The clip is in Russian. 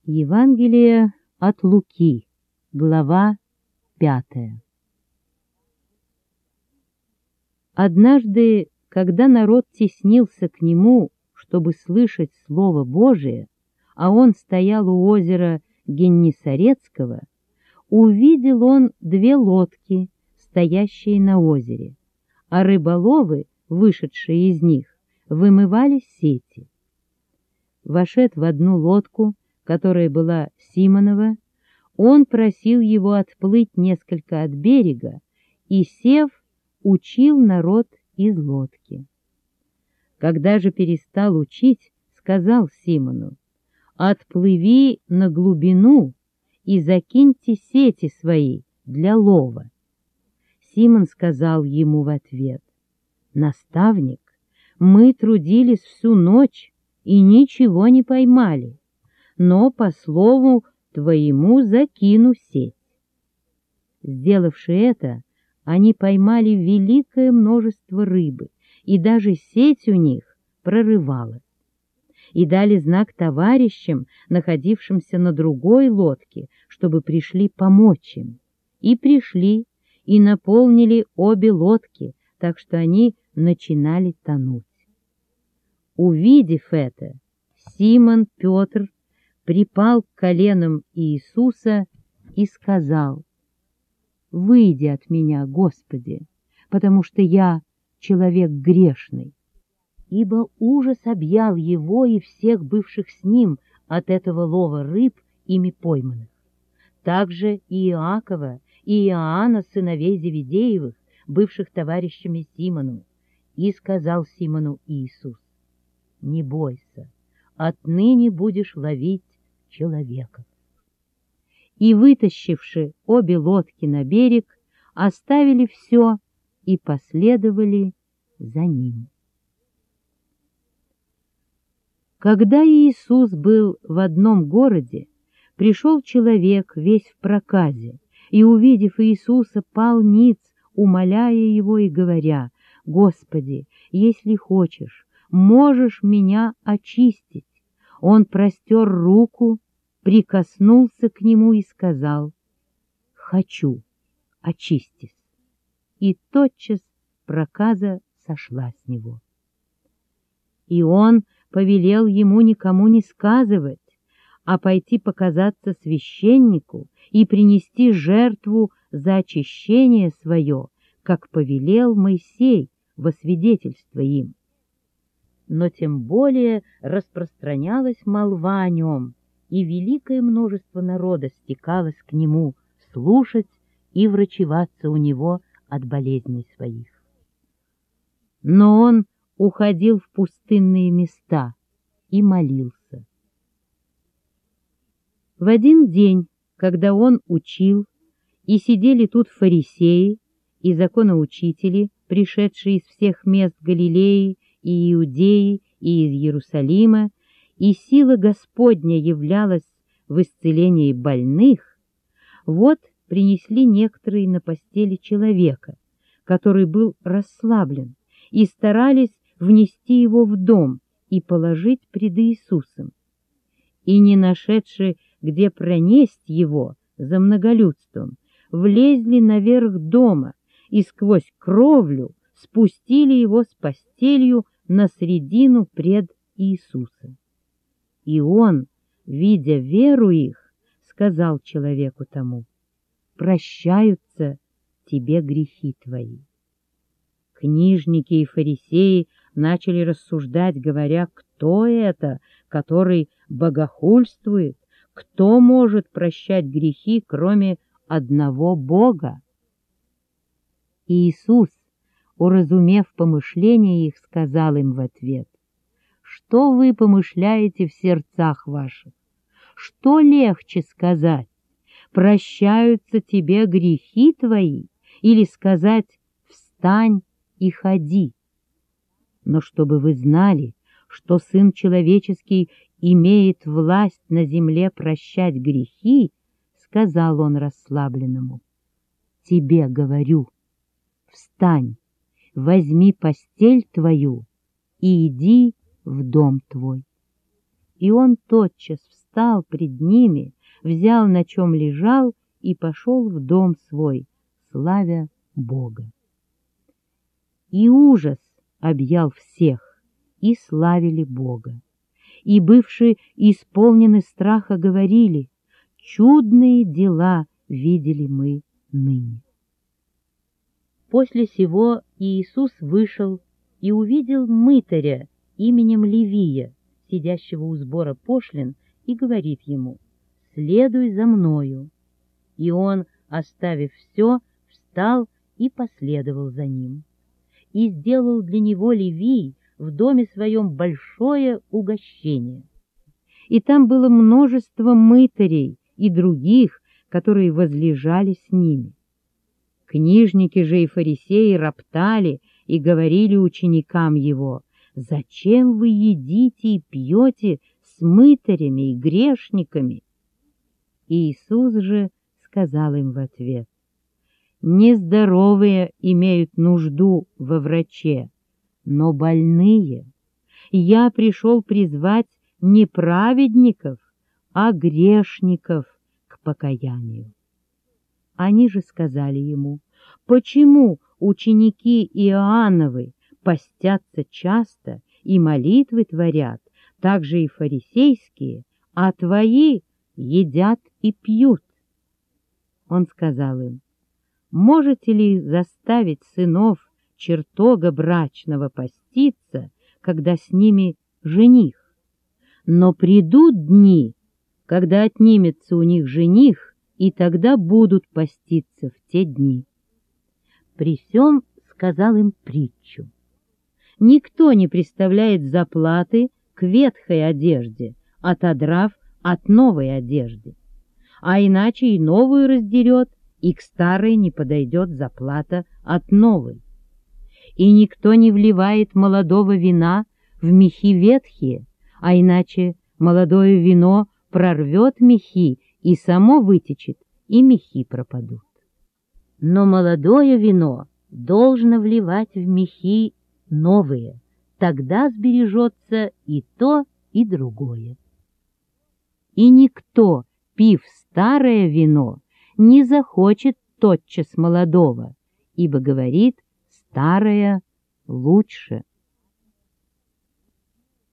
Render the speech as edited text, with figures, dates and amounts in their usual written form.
Евангелие от Луки, глава 5. Однажды, когда народ теснился к нему, чтобы слышать Слово Божие, а он стоял у озера Геннесарецкого, увидел он две лодки, стоящие на озере, а рыболовы, вышедшие из них, вымывали сети. Вошед в одну лодку, которая была Симонова, он просил его отплыть несколько от берега и, сев, учил народ из лодки. Когда же перестал учить, сказал Симону: «Отплыви на глубину и закиньте сети свои для лова». Симон сказал ему в ответ: «Наставник, мы трудились всю ночь и ничего не поймали, но по слову твоему закину сеть». Сделавши это, они поймали великое множество рыбы, и даже сеть у них прорывалась. И дали знак товарищам, находившимся на другой лодке, чтобы пришли помочь им. И пришли, и наполнили обе лодки, так что они начинали тонуть. Увидев это, Симон Петр припал к коленам Иисуса и сказал: «Выйди от меня, Господи, потому что я человек грешный». Ибо ужас объял его и всех бывших с ним от этого лова рыб, ими пойманных. Также и Иакова, и Иоанна, сыновей Зеведеевых, бывших товарищами Симону. И сказал Симону Иисус: «Не бойся, отныне будешь ловить человеков». И, вытащивши обе лодки на берег, оставили все и последовали за ним. Когда Иисус был в одном городе, пришел человек весь в проказе, и, увидев Иисуса, пал ниц, умоляя его и говоря: «Господи, если хочешь, можешь меня очистить». Он простер руку, прикоснулся к нему и сказал: «Хочу, очистись». И тотчас проказа сошла с него. И он повелел ему никому не сказывать, а пойти показаться священнику и принести жертву за очищение свое, как повелел Моисей во свидетельство им. Но тем более распространялась молва о нем, и великое множество народа стекалось к нему слушать и врачеваться у него от болезней своих. Но он уходил в пустынные места и молился. В один день, когда он учил, и сидели тут фарисеи и законоучители, пришедшие из всех мест Галилеи и Иудеи и из Иерусалима, и сила Господня являлась в исцелении больных, вот принесли некоторые на постели человека, который был расслаблен, и старались внести его в дом и положить пред Иисусом. И, не нашедши, где пронесть его за многолюдством, влезли наверх дома и сквозь кровлю спустили его с постелью на средину пред Иисуса. И он, видя веру их, сказал человеку тому: «Прощаются тебе грехи твои». Книжники и фарисеи начали рассуждать, говоря: кто это, который богохульствует, кто может прощать грехи, кроме одного Бога? Иисус, уразумев помышления их, сказал им в ответ: что вы помышляете в сердцах ваших? Что легче сказать: прощаются тебе грехи твои, или сказать: встань и ходи? Но чтобы вы знали, что Сын Человеческий имеет власть на земле прощать грехи, сказал он расслабленному: тебе говорю, встань, возьми постель твою и иди в дом твой. И он тотчас встал встал пред ними, взял, на чем лежал, и пошел в дом свой, славя Бога. И ужас объял всех, и славили Бога. И, бывшие исполнены страха, говорили: чудные дела видели мы ныне. После сего Иисус вышел и увидел мытаря именем Левия, сидящего у сбора пошлин, и говорит ему: следуй за мною. И он, оставив все, встал и последовал за ним. И сделал для него Левий в доме своем большое угощение. И там было множество мытарей и других, которые возлежали с ними. Книжники же и фарисеи роптали и говорили ученикам его: «Зачем вы едите и пьете с мытарями и грешниками?» Иисус же сказал им в ответ: «Нездоровые имеют нужду во враче, но больные. Я пришел призвать не праведников, а грешников к покаянию». Они же сказали ему: «Почему ученики Иоанновы постятся часто и молитвы творят, так же и фарисейские, а твои едят и пьют?» Он сказал им: «Можете ли заставить сынов чертога брачного поститься, когда с ними жених? Но придут дни, когда отнимется у них жених, и тогда будут поститься в те дни». При сем сказал им притчу: «Никто не приставляет заплаты к ветхой одежде, отодрав от новой одежды, а иначе и новую раздерет, и к старой не подойдет заплата от новой. И никто не вливает молодого вина в мехи ветхие, а иначе молодое вино прорвет мехи, и само вытечет, и мехи пропадут. Но молодое вино должно вливать в мехи новые, тогда сбережется и то, и другое. И никто, пив старое вино, не захочет тотчас молодого, ибо, говорит, старое лучше».